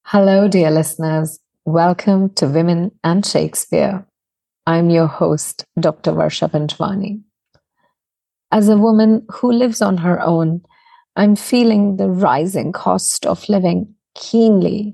Hello, dear listeners. Welcome to Women and Shakespeare. I'm your host, Dr. Varsha Panchwani. As a woman who lives on her own, I'm feeling the rising cost of living keenly.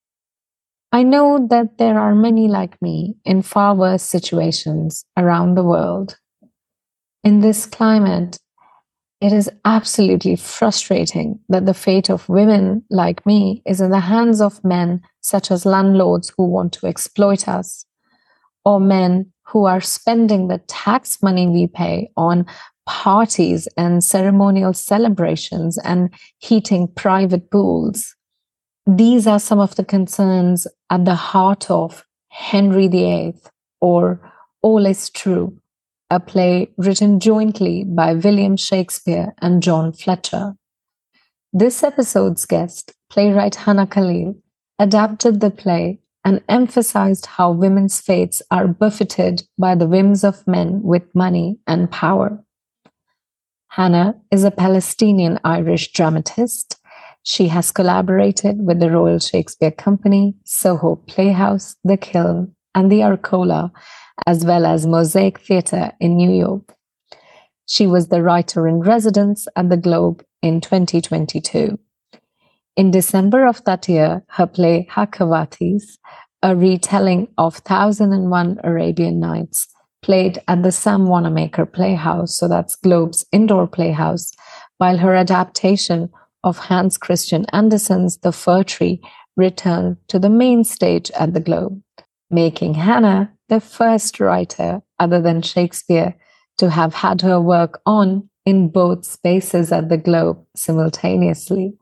I know that there are many like me in far worse situations around the world. In this climate, it is absolutely frustrating that the fate of women like me is in the hands of men such as landlords who want to exploit us, or men who are spending the tax money we pay on parties and ceremonial celebrations and heating private pools. These are some of the concerns at the heart of Henry VIII, or All is True, a play written jointly by William Shakespeare and John Fletcher. This episode's guest, playwright Hannah Khalil, adapted the play and emphasized how women's fates are buffeted by the whims of men with money and power. Hannah is a Palestinian-Irish dramatist. She has collaborated with the Royal Shakespeare Company, Soho Playhouse, The Kiln, and the Arcola, as well as Mosaic Theatre in New York. She was the writer-in-residence at the Globe in 2022. In December of that year, her play Hakawatīs, a retelling of 1001 Arabian Nights, played at the Sam Wanamaker Playhouse, so that's Globe's indoor playhouse, while her adaptation of Hans Christian Andersen's The Fir Tree returned to the main stage at the Globe, making Hannah the first writer other than Shakespeare to have had her work on in both spaces at the Globe simultaneously.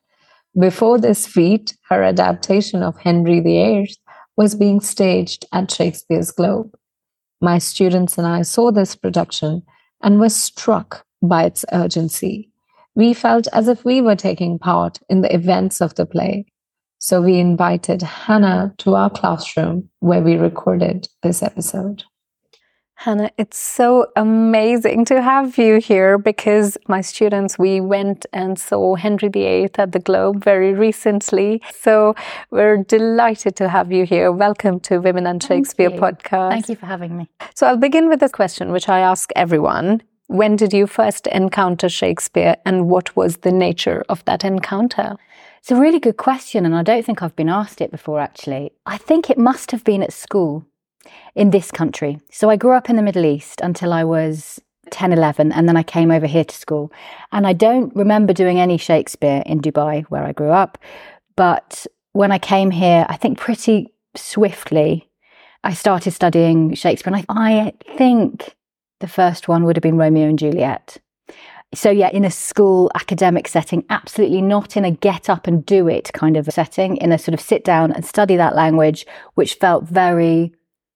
Before this feat, her adaptation of Henry VIII was being staged at Shakespeare's Globe. My students and I saw this production and were struck by its urgency. We felt as if we were taking part in the events of the play. So we invited Hannah to our classroom where we recorded this episode. Hannah, it's so amazing to have you here because my students, we went and saw Henry VIII at the Globe very recently. So we're delighted to have you here. Welcome to Women and Shakespeare podcast. Thank you for having me. So I'll begin with a question which I ask everyone. When did you first encounter Shakespeare and what was the nature of that encounter? It's a really good question, and I don't think I've been asked it before, actually. I think it must have been at school in this country. So I grew up in the Middle East until I was 10, 11, and then I came over here to school. And I don't remember doing any Shakespeare in Dubai, where I grew up. But when I came here, I think pretty swiftly, I started studying Shakespeare. And I think the first one would have been Romeo and Juliet. So yeah, in a school academic setting, absolutely not in a get up and do it kind of a setting, in a sort of sit down and study that language, which felt very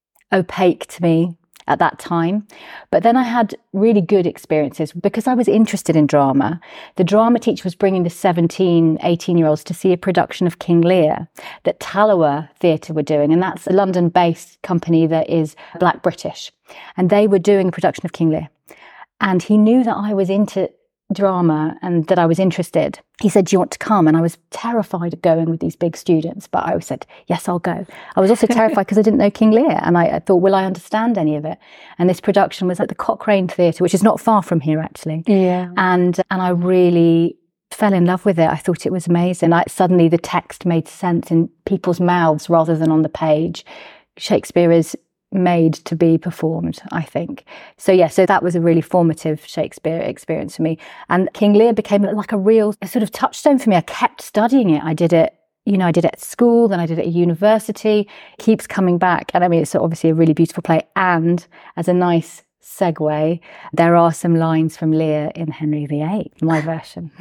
opaque to me at that time. But then I had really good experiences because I was interested in drama. The drama teacher was bringing the 17, 18-year-olds to see a production of King Lear that Tallower Theatre were doing. And that's a London-based company that is Black British. And they were doing a production of King Lear. And he knew that I was into drama and that I was interested. He said, "Do you want to come?" And I was terrified of going with these big students, but I said, yes, I'll go. I was also terrified because I didn't know King Lear. And I thought, will I understand any of it? And this production was at the Cochrane Theatre, which is not far from here, actually. Yeah. And I really fell in love with it. I thought it was amazing. Suddenly the text made sense in people's mouths rather than on the page. Shakespeare is made to be performed, I think. So that was a really formative Shakespeare experience for me. And King Lear became like a real sort of touchstone for me. I kept studying it. I did it at school, then I did it at university. It keeps coming back. And I mean, it's obviously a really beautiful play. And as a nice segue, there are some lines from Lear in Henry VIII, my version.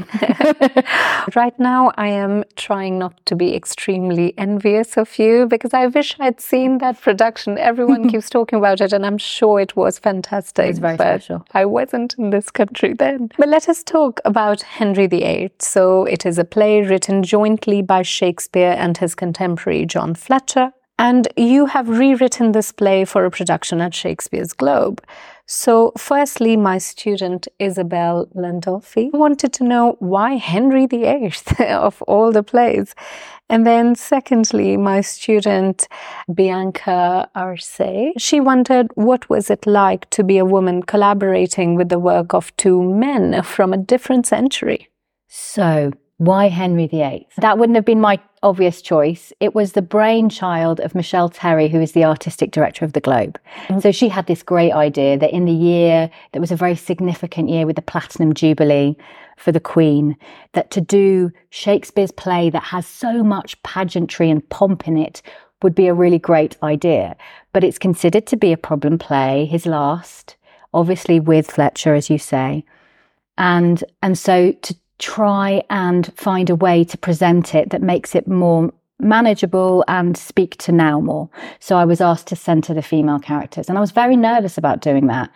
Right now, I am trying not to be extremely envious of you because I wish I'd seen that production. Everyone keeps talking about it, and I'm sure it was fantastic. It was very special. I wasn't in this country then. But let us talk about Henry VIII. So it is a play written jointly by Shakespeare and his contemporary John Fletcher. And you have rewritten this play for a production at Shakespeare's Globe. So firstly, my student Isabel Landolfi wanted to know why Henry VIII of all the plays. And then secondly, my student Bianca Arce, she wondered what was it like to be a woman collaborating with the work of two men from a different century? So, why Henry VIII? That wouldn't have been my obvious choice. It was the brainchild of Michelle Terry, who is the artistic director of the Globe. So she had this great idea that in the year that was a very significant year with the Platinum Jubilee for the Queen, that to do Shakespeare's play that has so much pageantry and pomp in it would be a really great idea. But it's considered to be a problem play, his last, obviously with Fletcher, as you say. And so to try and find a way to present it that makes it more manageable and speak to now more. So I was asked to centre the female characters, and I was very nervous about doing that.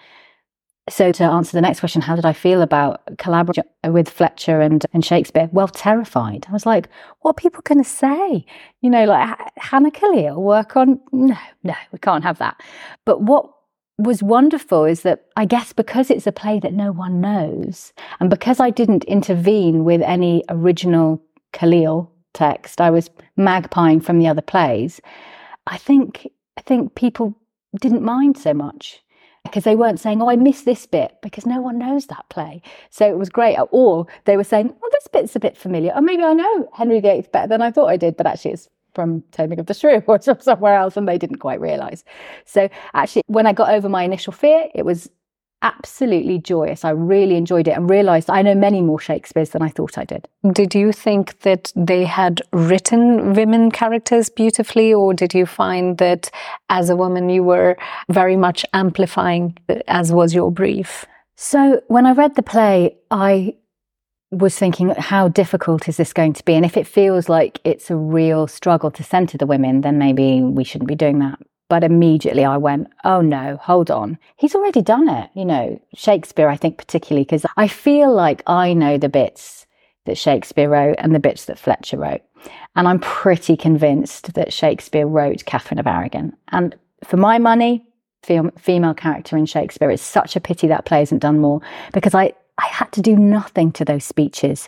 So to answer the next question, how did I feel about collaborating with Fletcher and Shakespeare? Well, terrified. I was like, what are people going to say? You know, like Hannah Khalil work on, no, we can't have that. But what was wonderful is that I guess because it's a play that no one knows, and because I didn't intervene with any original Khalil text, I was magpieing from the other plays, I think people didn't mind so much because they weren't saying, oh, I missed this bit, because no one knows that play. So it was great. Or they were saying, oh, this bit's a bit familiar. Or maybe I know Henry VIII better than I thought I did, but actually it's from Taming of the Shrew or somewhere else, and they didn't quite realise. So actually, when I got over my initial fear, it was absolutely joyous. I really enjoyed it and realised I know many more Shakespeares than I thought I did. Did you think that they had written women characters beautifully, or did you find that as a woman you were very much amplifying, as was your brief? So when I read the play, I was thinking, how difficult is this going to be? And if it feels like it's a real struggle to centre the women, then maybe we shouldn't be doing that. But immediately I went, oh no, hold on. He's already done it. You know, Shakespeare, I think particularly, because I feel like I know the bits that Shakespeare wrote and the bits that Fletcher wrote. And I'm pretty convinced that Shakespeare wrote Catherine of Aragon. And for my money, female character in Shakespeare, it's such a pity that play hasn't done more, because I had to do nothing to those speeches.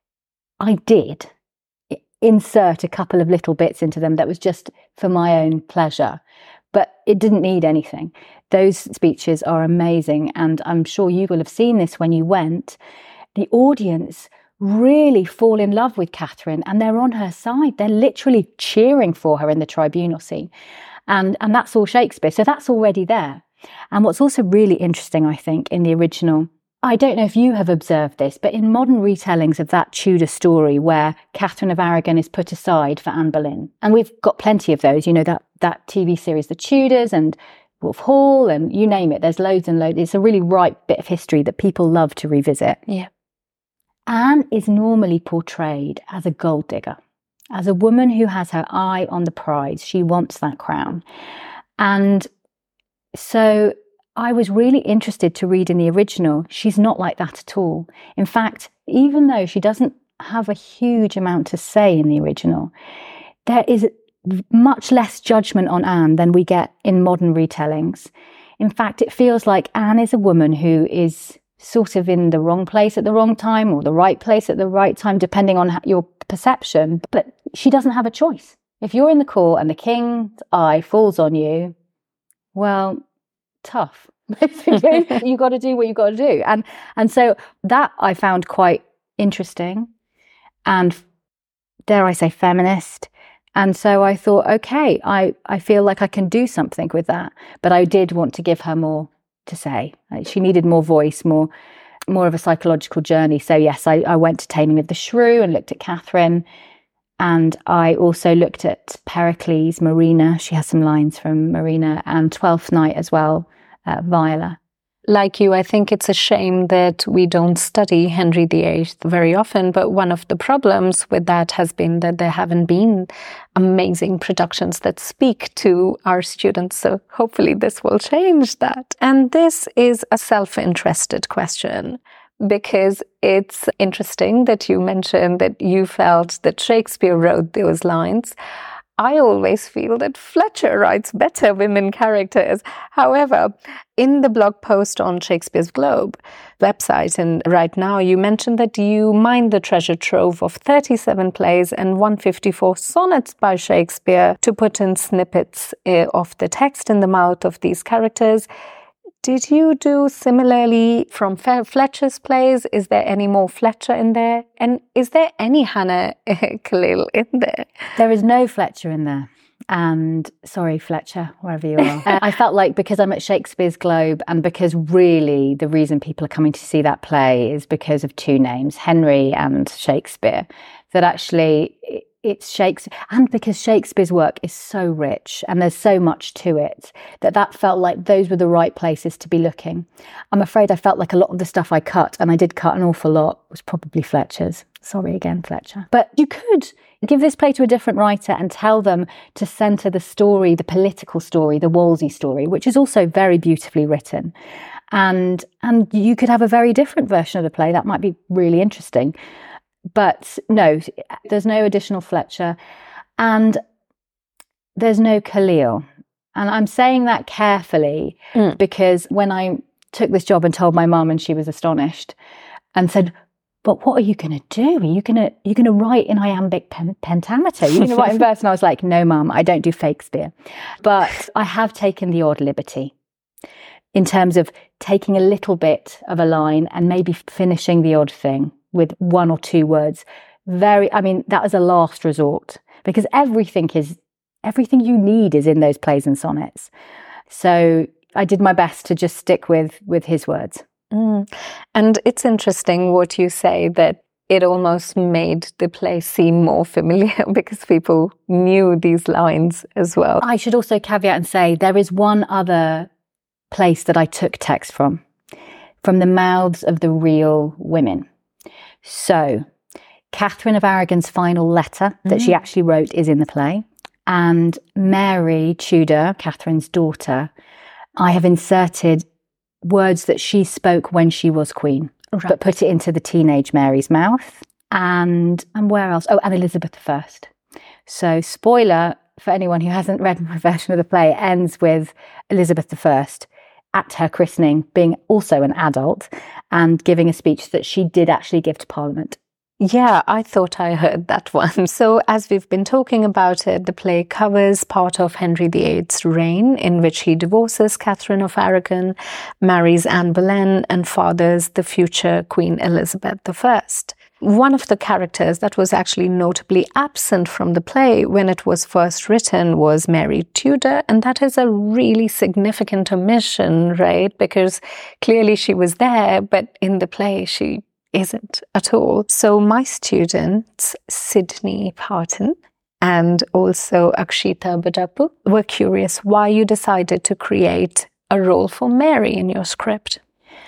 I did insert a couple of little bits into them that was just for my own pleasure, but it didn't need anything. Those speeches are amazing, and I'm sure you will have seen this when you went. The audience really fall in love with Catherine, and they're on her side. They're literally cheering for her in the tribunal scene. And that's all Shakespeare. So that's already there. And what's also really interesting, I think, in the original, I don't know if you have observed this, but in modern retellings of that Tudor story where Catherine of Aragon is put aside for Anne Boleyn, and we've got plenty of those, you know, that TV series, The Tudors and Wolf Hall, and you name it, there's loads and loads. It's a really ripe bit of history that people love to revisit. Yeah. Anne is normally portrayed as a gold digger, as a woman who has her eye on the prize. She wants that crown. And so I was really interested to read in the original. She's not like that at all. In fact, even though she doesn't have a huge amount to say in the original, there is much less judgment on Anne than we get in modern retellings. In fact, it feels like Anne is a woman who is sort of in the wrong place at the wrong time, or the right place at the right time, depending on your perception. But she doesn't have a choice. If you're in the court and the king's eye falls on you, well, tough. Basically, you got to do what you got to do, and so that I found quite interesting, and dare I say, feminist. And so I thought, okay, I feel like I can do something with that, but I did want to give her more to say. She needed more voice, more of a psychological journey. So yes, I went to Taming of the Shrew and looked at Catherine. And I also looked at Pericles, Marina. She has some lines from Marina, and Twelfth Night as well, Viola. Like you, I think it's a shame that we don't study Henry VIII very often, but one of the problems with that has been that there haven't been amazing productions that speak to our students. So hopefully this will change that. And this is a self-interested question, because it's interesting that you mentioned that you felt that Shakespeare wrote those lines. I always feel that Fletcher writes better women characters. However, in the blog post on Shakespeare's Globe website, and right now, you mentioned that you mine the treasure trove of 37 plays and 154 sonnets by Shakespeare to put in snippets of the text in the mouth of these characters. Did you do similarly from Fletcher's plays? Is there any more Fletcher in there? And is there any Hannah Khalil in there? There is no Fletcher in there. And sorry, Fletcher, wherever you are. I felt like because I'm at Shakespeare's Globe and because really the reason people are coming to see that play is because of two names, Henry and Shakespeare, that actually it's Shakespeare, and because Shakespeare's work is so rich and there's so much to it, that felt like those were the right places to be looking. I'm afraid I felt like a lot of the stuff I cut, and I did cut an awful lot, was probably Fletcher's. Sorry again, Fletcher. But you could give this play to a different writer and tell them to centre the story, the political story, the Wolsey story, which is also very beautifully written. And you could have a very different version of the play. That might be really interesting. But no, there's no additional Fletcher and there's no Khalil. And I'm saying that carefully because when I took this job and told my mum, and she was astonished and said, but what are you going to do? Are you going to write in iambic pentameter? You're going to write in verse? And I was like, no, Mum, I don't do Shakespeare. But I have taken the odd liberty in terms of taking a little bit of a line and maybe finishing the odd thing with one or two words. That was a last resort because everything you need is in those plays and sonnets. So I did my best to just stick with his words. And it's interesting what you say, that it almost made the play seem more familiar because people knew these lines as well. I should also caveat and say there is one other place that I took text from the mouths of the real women. So Catherine of Aragon's final letter that she actually wrote is in the play. And Mary Tudor, Catherine's daughter, I have inserted words that she spoke when she was queen, but put it into the teenage Mary's mouth. And where else? Oh, and Elizabeth I. So spoiler for anyone who hasn't read my version of the play, it ends with Elizabeth I at her christening being also an adult and giving a speech that she did actually give to Parliament. Yeah, I thought I heard that one. So as we've been talking about it, the play covers part of Henry VIII's reign, in which he divorces Catherine of Aragon, marries Anne Boleyn, and fathers the future Queen Elizabeth I. One of the characters that was actually notably absent from the play when it was first written was Mary Tudor, and that is a really significant omission, right? Because clearly she was there, but in the play she isn't at all. So my students, Sydney Parton and also Akshita Badapu, were curious why you decided to create a role for Mary in your script.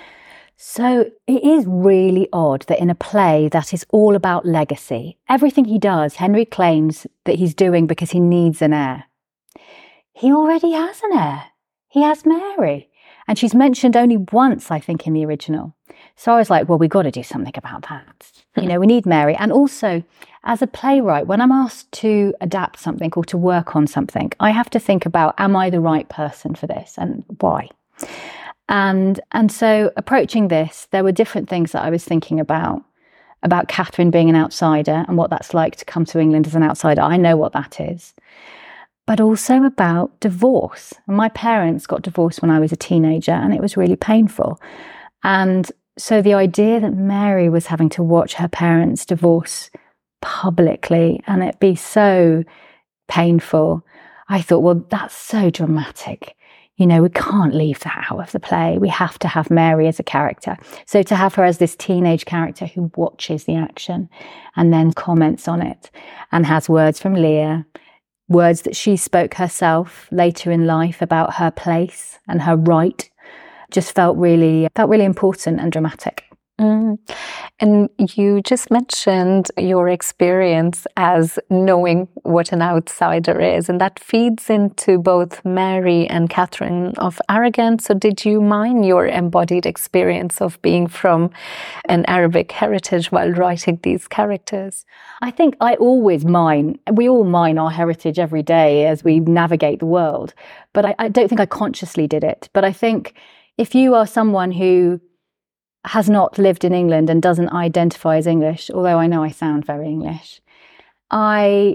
So it is really odd that in a play that is all about legacy, everything he does, Henry claims that he's doing because he needs an heir. He already has an heir. He has Mary. And she's mentioned only once, I think, in the original. So I was like, well, we've got to do something about that. We need Mary. And also, as a playwright, when I'm asked to adapt something or to work on something, I have to think about, am I the right person for this and why? And so approaching this, there were different things that I was thinking about Catherine being an outsider and what that's like to come to England as an outsider. I know what that is. But also about divorce. And my parents got divorced when I was a teenager, and it was really painful. And so the idea that Mary was having to watch her parents divorce publicly and it be so painful, I thought, well, that's so dramatic. We can't leave that out of the play. We have to have Mary as a character. So to have her as this teenage character who watches the action and then comments on it and has words from Lear, words that she spoke herself later in life about her place and her right, just felt really important and dramatic. And you just mentioned your experience as knowing what an outsider is, and that feeds into both Mary and Catherine of Aragon. So did you mine your embodied experience of being from an Arabic heritage while writing these characters? I think we all mine our heritage every day as we navigate the world. But I don't think I consciously did it. But I think if you are someone who has not lived in England and doesn't identify as English, although I know I sound very English, I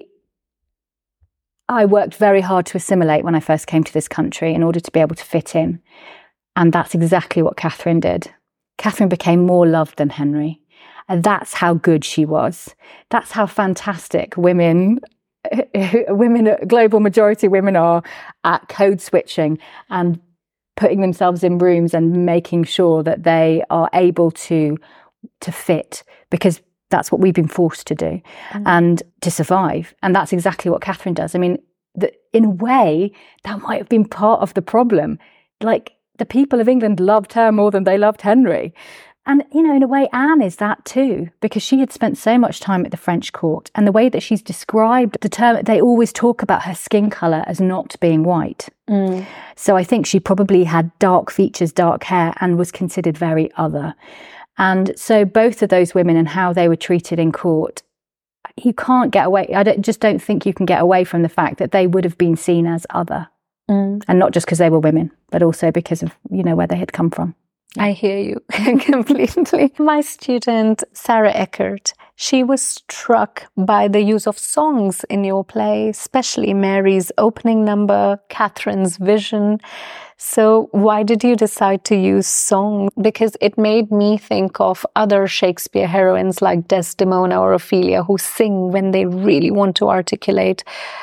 worked very hard to assimilate when I first came to this country in order to be able to fit in. And that's exactly what Catherine did. Catherine became more loved than Henry. And that's how good she was. That's how fantastic women, global majority women are at code switching and putting themselves in rooms and making sure that they are able to fit, because that's what we've been forced to do and to survive. And that's exactly what Catherine does. I mean, in a way, that might have been part of the problem. Like, the people of England loved her more than they loved Henry. And, in a way, Anne is that too, because she had spent so much time at the French court. And the way that she's described the term, they always talk about her skin colour as not being white. So I think she probably had dark features, dark hair, and was considered very other. And so both of those women and how they were treated in court, you can't get away. Just don't think you can get away from the fact that they would have been seen as other. And not just because they were women, but also because of, where they had come from. I hear you completely. My student, Sarah Eckert, she was struck by the use of songs in your play, especially Mary's opening number, Catherine's vision. So why did you decide to use song? Because it made me think of other Shakespeare heroines like Desdemona or Ophelia, who sing when they really want to articulate.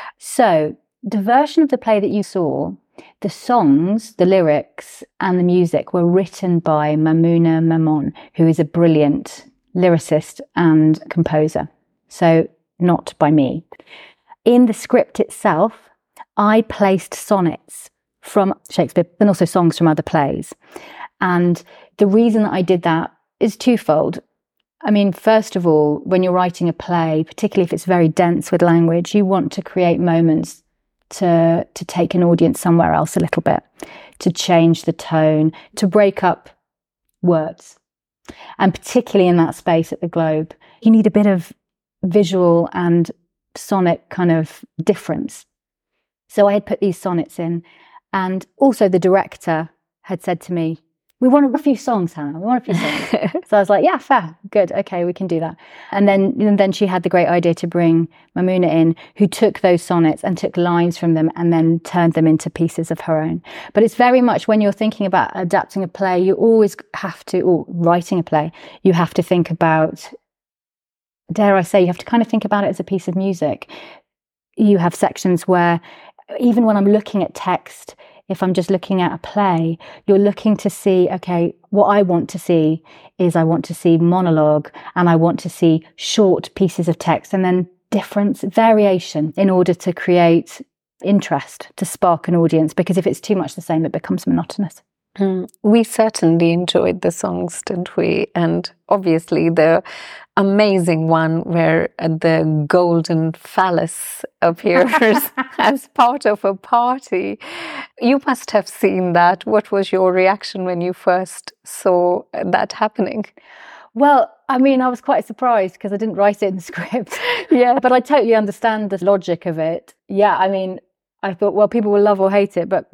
So the version of the play that you saw, the songs, the lyrics and the music were written by Mamouna Mamon, who is a brilliant lyricist and composer. So not by me. In the script itself, I placed sonnets from Shakespeare and also songs from other plays. And the reason that I did that is twofold. I mean, first of all, when you're writing a play, particularly if it's very dense with language, you want to create moments to take an audience somewhere else a little bit, to change the tone, to break up words. And particularly in that space at the Globe, you need a bit of visual and sonic kind of difference. So I had put these sonnets in, and also the director had said to me, "We want a few songs, Hannah. We want a few songs." So I was like, "Yeah, fair, good, okay, we can do that." And then she had the great idea to bring Mamouna in, who took those sonnets and took lines from them and then turned them into pieces of her own. But it's very much, when you're thinking about adapting a play, you always have to, or writing a play, you have to think about, dare I say, you have to kind of think about it as a piece of music. You have sections where, even when I'm looking at text, if I'm just looking at a play, you're looking to see, okay, what I want to see is I want to see monologue, and I want to see short pieces of text, and then difference, variation, in order to create interest, to spark an audience. Because if it's too much the same, it becomes monotonous. We certainly enjoyed the songs, didn't we? And obviously the amazing one where the golden phallus appears as part of a party. You must have seen that. What was your reaction when you first saw that happening? Well, I mean, I was quite surprised because I didn't write it in the script. Yeah, but I totally understand the logic of it. Yeah, I mean, I thought, well, people will love or hate it, but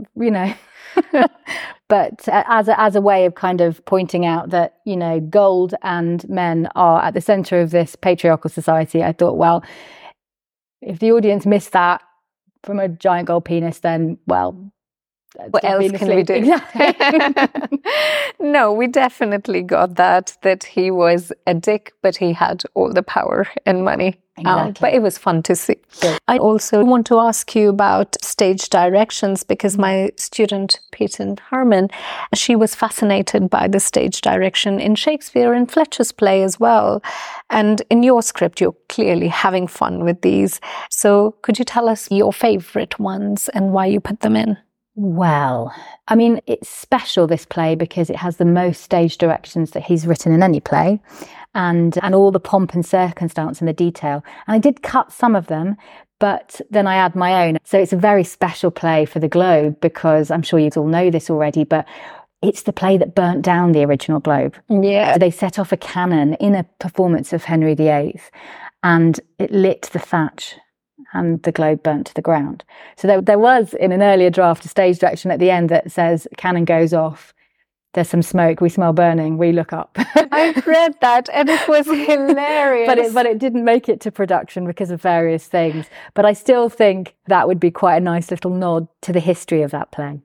but as a way of kind of pointing out that, gold and men are at the centre of this patriarchal society, I thought, well, if the audience missed that from a giant gold penis, then, well, what else can we do? Exactly. No, we definitely got that he was a dick, but he had all the power and money. Exactly. But it was fun to see. Good. I also want to ask you about stage directions, because my student, Peyton Harmon, she was fascinated by the stage direction in Shakespeare and Fletcher's play as well. And in your script, you're clearly having fun with these. So could you tell us your favorite ones and why you put them in? Well, I mean, it's special, this play, because it has the most stage directions that he's written in any play, and all the pomp and circumstance and the detail. And I did cut some of them, but then I add my own. So it's a very special play for the Globe, because I'm sure you all know this already, but it's the play that burnt down the original Globe. Yeah. So they set off a cannon in a performance of Henry VIII, and it lit the thatch, and the Globe burnt to the ground. So there was, in an earlier draft, a stage direction at the end that says, cannon goes off, there's some smoke, we smell burning, we look up. I read that and it was hilarious. But it didn't make it to production because of various things. But I still think that would be quite a nice little nod to the history of that play.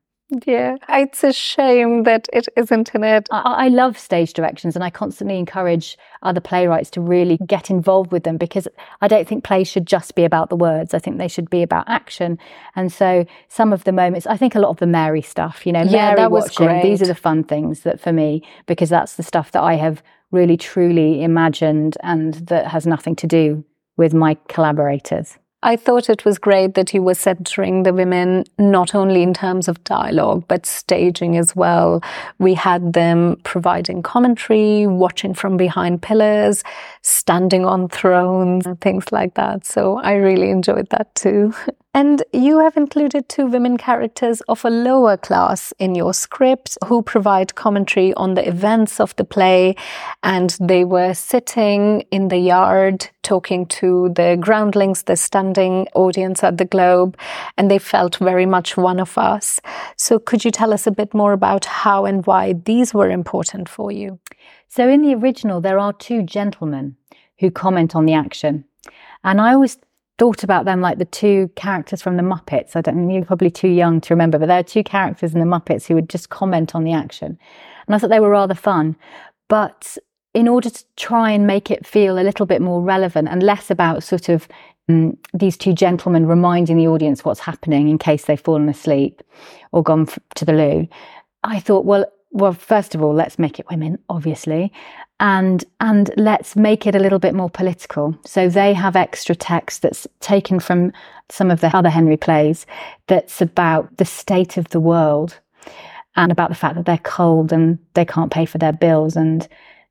Yeah, it's a shame that it isn't in it. I love stage directions, and I constantly encourage other playwrights to really get involved with them, because I don't think plays should just be about the words. I think they should be about action. And so some of the moments, I think a lot of the Mary stuff, Mary that was watching, great. These are the fun things that for me, because that's the stuff that I have really truly imagined and that has nothing to do with my collaborators. I thought it was great that you were centering the women not only in terms of dialogue, but staging as well. We had them providing commentary, watching from behind pillars, standing on thrones, things like that. So I really enjoyed that too. And you have included 2 women characters of a lower class in your script who provide commentary on the events of the play. And they were sitting in the yard talking to the groundlings, the standing audience at the Globe, and they felt very much one of us. So could you tell us a bit more about how and why these were important for you? So in the original, there are 2 gentlemen who comment on the action. And I always thought about them like the 2 characters from the Muppets. I don't know, you're probably too young to remember, but there are 2 characters in the Muppets who would just comment on the action. And I thought they were rather fun. But in order to try and make it feel a little bit more relevant and less about sort of these 2 gentlemen reminding the audience what's happening in case they've fallen asleep or gone to the loo, I thought, well, first of all, let's make it women, obviously, and let's make it a little bit more political. So they have extra text that's taken from some of the other Henry plays that's about the state of the world and about the fact that they're cold and they can't pay for their bills. And,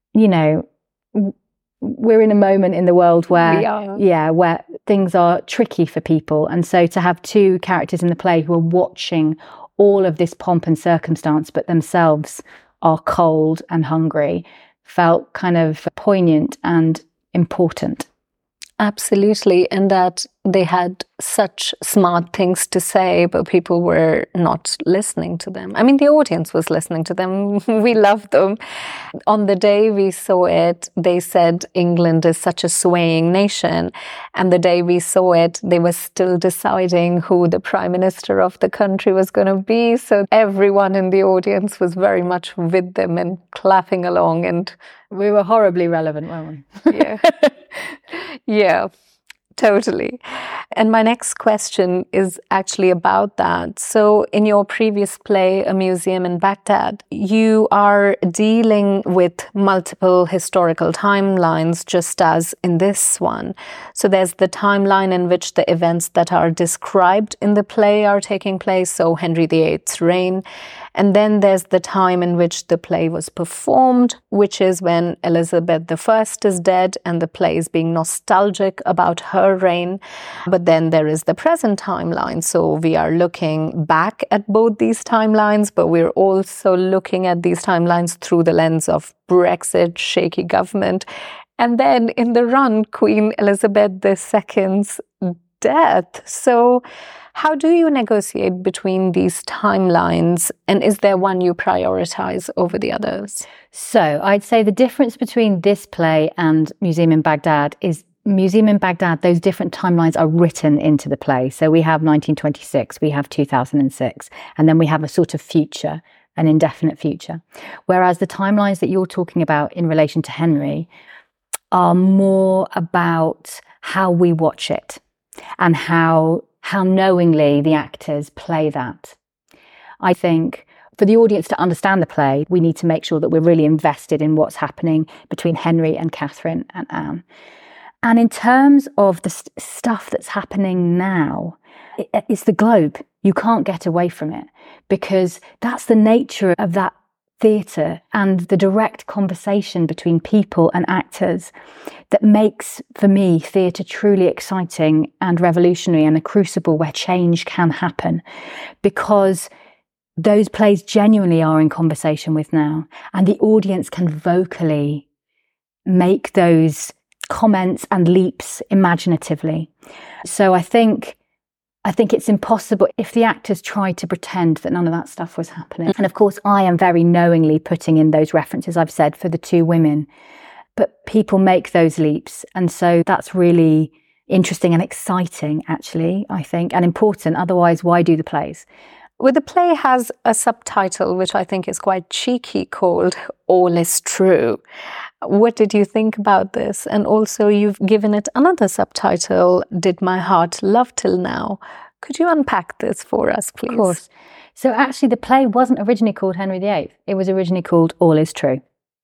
we're in a moment in the world where, where things are tricky for people. And so to have 2 characters in the play who are watching all of this pomp and circumstance, but themselves are cold and hungry, felt kind of poignant and important. Absolutely. And that they had such smart things to say, but people were not listening to them. I mean, the audience was listening to them. We loved them. On the day we saw it, they said England is such a swaying nation. And the day we saw it, they were still deciding who the prime minister of the country was going to be. So everyone in the audience was very much with them and clapping along. And we were horribly relevant, weren't we? Yeah. Yeah. Totally. And my next question is actually about that. So in your previous play, A Museum in Baghdad, you are dealing with multiple historical timelines, just as in this one. So there's the timeline in which the events that are described in the play are taking place, so Henry VIII's reign. And then there's the time in which the play was performed, which is when Elizabeth I is dead and the play is being nostalgic about her reign. But then there is the present timeline. So we are looking back at both these timelines, but we're also looking at these timelines through the lens of Brexit, shaky government. And then in the run, Queen Elizabeth II's death. So how do you negotiate between these timelines? And is there one you prioritize over the others? So I'd say the difference between this play and Museum in Baghdad is Museum in Baghdad, those different timelines are written into the play. So we have 1926, we have 2006, and then we have a sort of future, an indefinite future. Whereas the timelines that you're talking about in relation to Henry are more about how we watch it and how knowingly the actors play that. I think for the audience to understand the play, we need to make sure that we're really invested in what's happening between Henry and Catherine and Anne. And in terms of the stuff that's happening now, it's the Globe. You can't get away from it, because that's the nature of that theatre and the direct conversation between people and actors that makes, for me, theatre truly exciting and revolutionary, and a crucible where change can happen, because those plays genuinely are in conversation with now, and the audience can vocally make those comments and leaps imaginatively. So I think it's impossible if the actors try to pretend that none of that stuff was happening. And of course, I am very knowingly putting in those references I've said for the two women, but people make those leaps. And so that's really interesting and exciting, actually, I think, and important. Otherwise, why do the plays? Well, the play has a subtitle, which I think is quite cheeky, called All is True. What did you think about this? And also, you've given it another subtitle, Did My Heart Love Till Now? Could you unpack this for us, please? Of course. So actually, the play wasn't originally called Henry VIII. It was originally called All is True.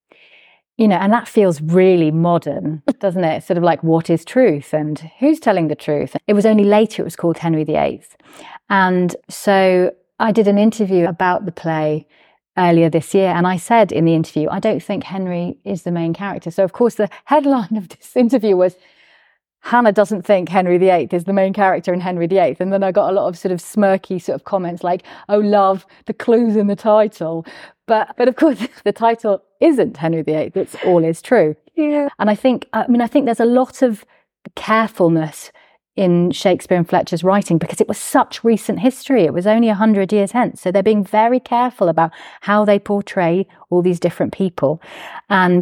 And that feels really modern, doesn't it? Sort of like, what is truth and who's telling the truth? It was only later it was called Henry VIII. And so I did an interview about the play earlier this year, and I said in the interview, I don't think Henry is the main character. So of course the headline of this interview was, Hannah doesn't think Henry VIII is the main character in Henry VIII. And then I got a lot of sort of smirky sort of comments like, oh, love, the clues in the title. But of course the title isn't Henry VIII, it's All is True. Yeah. And I think there's a lot of carefulness in Shakespeare and Fletcher's writing, because it was such recent history. It was only 100 years hence. So they're being very careful about how they portray all these different people. And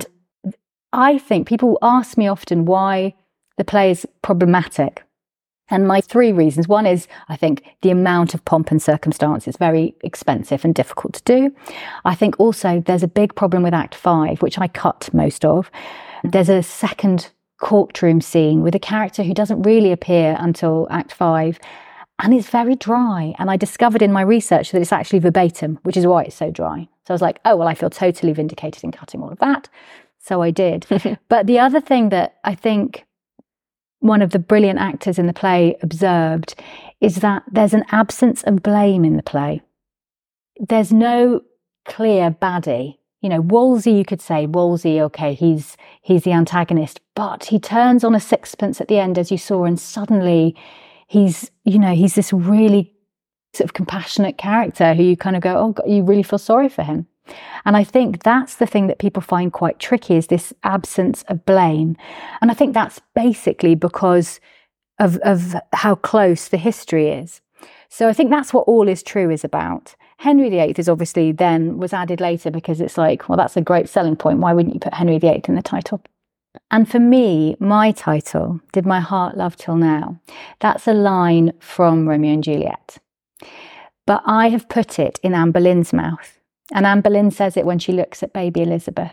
I think people ask me often why the play is problematic. And my three reasons. One is, I think, the amount of pomp and circumstance is very expensive and difficult to do. I think also there's a big problem with Act 5, which I cut most of. There's a second courtroom scene with a character who doesn't really appear until Act 5, and it's very dry. And I discovered in my research that it's actually verbatim, which is why it's so dry. So I was like, oh, well, I feel totally vindicated in cutting all of that. So I did. But the other thing that I think one of the brilliant actors in the play observed is that there's an absence of blame in the play. There's no clear baddie. Wolsey, you could say, Wolsey, okay, he's the antagonist, but he turns on a sixpence at the end, as you saw, and suddenly he's this really sort of compassionate character who you kind of go, oh, God, you really feel sorry for him. And I think that's the thing that people find quite tricky, is this absence of blame. And I think that's basically because of how close the history is. So I think that's what All is True is about. Henry VIII is obviously then was added later because it's like, well, that's a great selling point. Why wouldn't you put Henry VIII in the title? And for me, my title, Did My Heart Love Till Now? That's a line from Romeo and Juliet. But I have put it in Anne Boleyn's mouth. And Anne Boleyn says it when she looks at baby Elizabeth.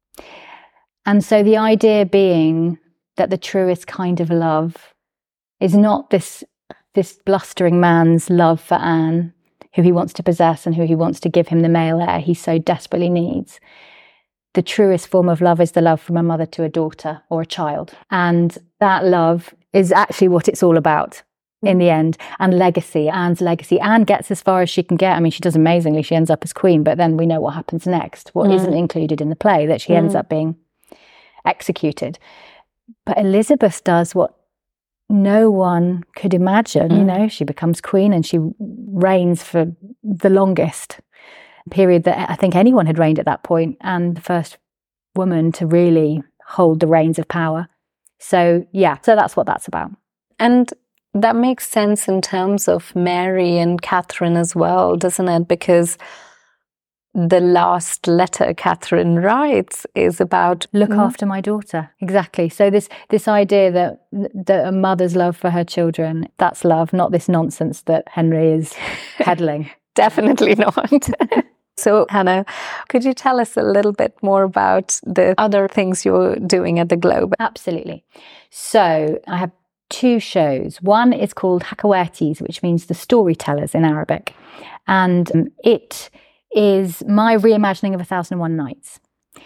And so the idea being that the truest kind of love is not this blustering man's love for Anne, who he wants to possess and who he wants to give him the male heir he so desperately needs. The truest form of love is the love from a mother to a daughter or a child. And that love is actually what it's all about in the end. And legacy, Anne's legacy. Anne gets as far as she can get. I mean, she does amazingly. She ends up as queen, but then we know what happens next. What isn't included in the play, that she ends up being executed. But Elizabeth does what no one could imagine. She becomes queen and she reigns for the longest period that I think anyone had reigned at that point, and the first woman to really hold the reins of power. So that's what that's about. And that makes sense in terms of Mary and Catherine as well, doesn't it? Because the last letter Catherine writes is about look after my daughter. Exactly. So this idea that a mother's love for her children, that's love, not this nonsense that Henry is peddling. Definitely not. So, Hannah, could you tell us a little bit more about the other things you're doing at the Globe? Absolutely. So I have two shows. One is called Hakawatis, which means the storytellers in Arabic. And it is my reimagining of 1001 Nights.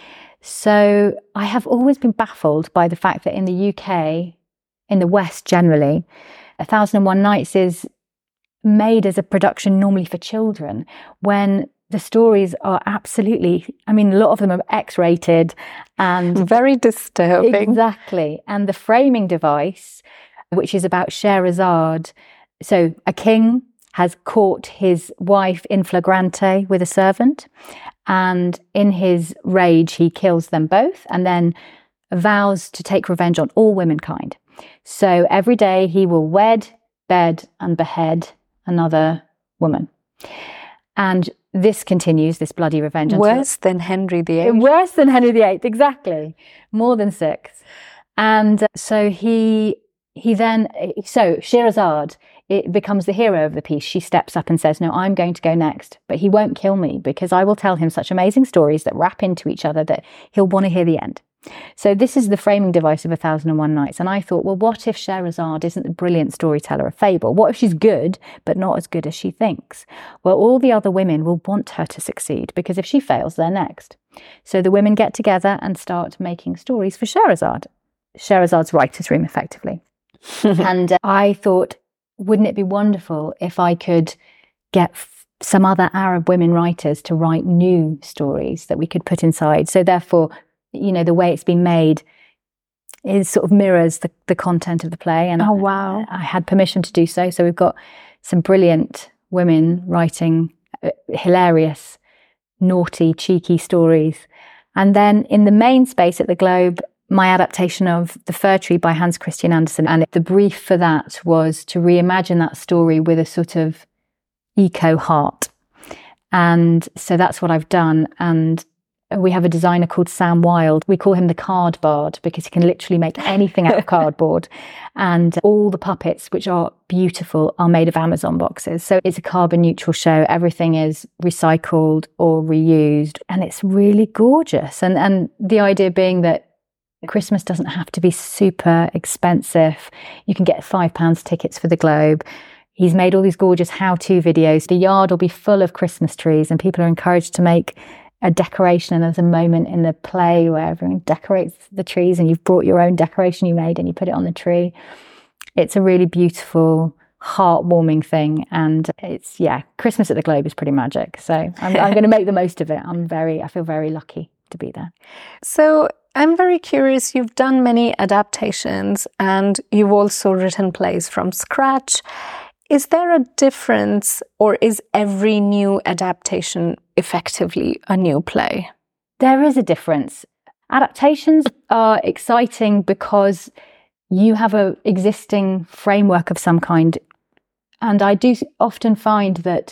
So I have always been baffled by the fact that in the UK, in the West generally, 1001 Nights is made as a production normally for children, when the stories are absolutely, I mean, a lot of them are X-rated and very disturbing. Exactly. And the framing device, which is about Scheherazade. So a king has caught his wife in flagrante with a servant, and in his rage, he kills them both and then vows to take revenge on all womankind. So every day he will wed, bed, and behead another woman. And this continues, this bloody revenge. Worse than Henry VIII. Worse than Henry VIII, exactly. More than 6. And so so Scheherazade, it becomes the hero of the piece. She steps up and says, no, I'm going to go next, but he won't kill me because I will tell him such amazing stories that wrap into each other that he'll want to hear the end. So this is the framing device of 1001 Nights. And I thought, well, what if Scheherazade isn't a brilliant storyteller of fable? What if she's good, but not as good as she thinks? Well, all the other women will want her to succeed because if she fails, they're next. So the women get together and start making stories for Scheherazade. Sheherazade's writer's room, effectively. And I thought, wouldn't it be wonderful if I could get some other Arab women writers to write new stories that we could put inside? So therefore, you know, the way it's been made is sort of mirrors the content of the play. And oh, wow. I had permission to do so. So we've got some brilliant women writing hilarious, naughty, cheeky stories. And then in the main space at the Globe, my adaptation of The Fir Tree by Hans Christian Andersen. And the brief for that was to reimagine that story with a sort of eco heart. And so that's what I've done. And we have a designer called Sam Wilde. We call him the card bard because he can literally make anything out of cardboard. And all the puppets, which are beautiful, are made of Amazon boxes. So it's a carbon neutral show. Everything is recycled or reused. And it's really gorgeous. And the idea being that Christmas doesn't have to be super expensive. You can get £5 tickets for the Globe. He's made all these gorgeous how-to videos. The yard will be full of Christmas trees and people are encouraged to make a decoration. And there's a moment in the play where everyone decorates the trees and you've brought your own decoration you made and you put it on the tree. It's a really beautiful, heartwarming thing. And it's, Christmas at the Globe is pretty magic. So I'm going to make the most of it. I feel very lucky to be there. So I'm very curious. You've done many adaptations and you've also written plays from scratch. Is there a difference, or is every new adaptation effectively a new play? There is a difference. Adaptations are exciting because you have an existing framework of some kind. And I do often find that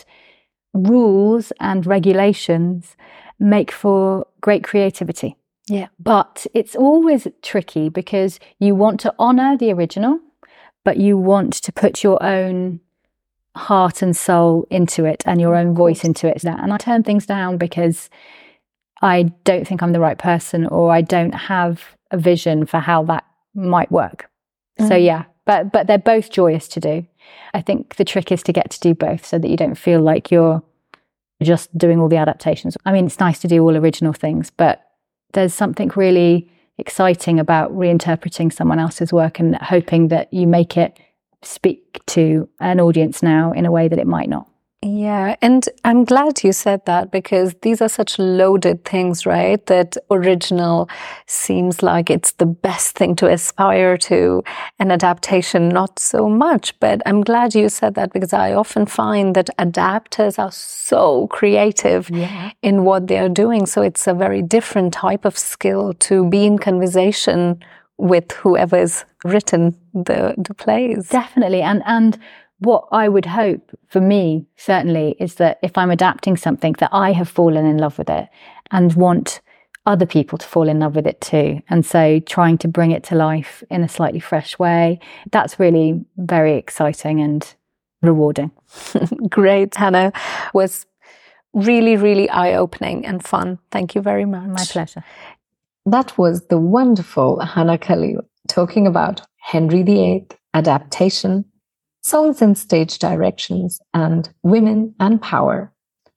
rules and regulations make for great creativity. Yeah. But it's always tricky because you want to honour the original, but you want to put your own heart and soul into it and your own voice into it. And I turn things down because I don't think I'm the right person, or I don't have a vision for how that might work. So but they're both joyous to do. I think the trick is to get to do both so that you don't feel like you're just doing all the adaptations. I mean, it's nice to do all original things, but there's something really exciting about reinterpreting someone else's work and hoping that you make it speak to an audience now in a way that it might not. Yeah, and I'm glad you said that because these are such loaded things, right? That original seems like it's the best thing to aspire to, and adaptation not so much. But I'm glad you said that because I often find that adapters are so creative in what they are doing. So it's a very different type of skill to be in conversation with whoever's written the plays. Definitely. And what I would hope for me, certainly, is that if I'm adapting something, that I have fallen in love with it and want other people to fall in love with it too. And so trying to bring it to life in a slightly fresh way, that's really very exciting and rewarding. Great, Hannah. Was really, really eye-opening and fun. Thank you very much. My pleasure. That was the wonderful Hannah Khalil talking about Henry VIII adaptation, songs and stage directions, and women and power.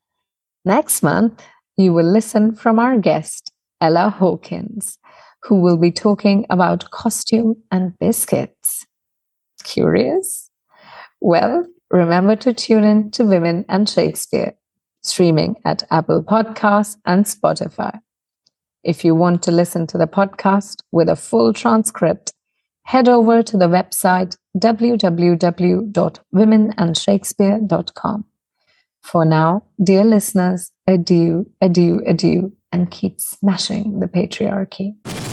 Next month, you will listen from our guest, Ella Hawkins, who will be talking about costume and biscuits. Curious? Well, remember to tune in to Women and Shakespeare, streaming at Apple Podcasts and Spotify. If you want to listen to the podcast with a full transcript, head over to the website www.womenandshakespeare.com. For now, dear listeners, adieu, adieu, adieu, and keep smashing the patriarchy.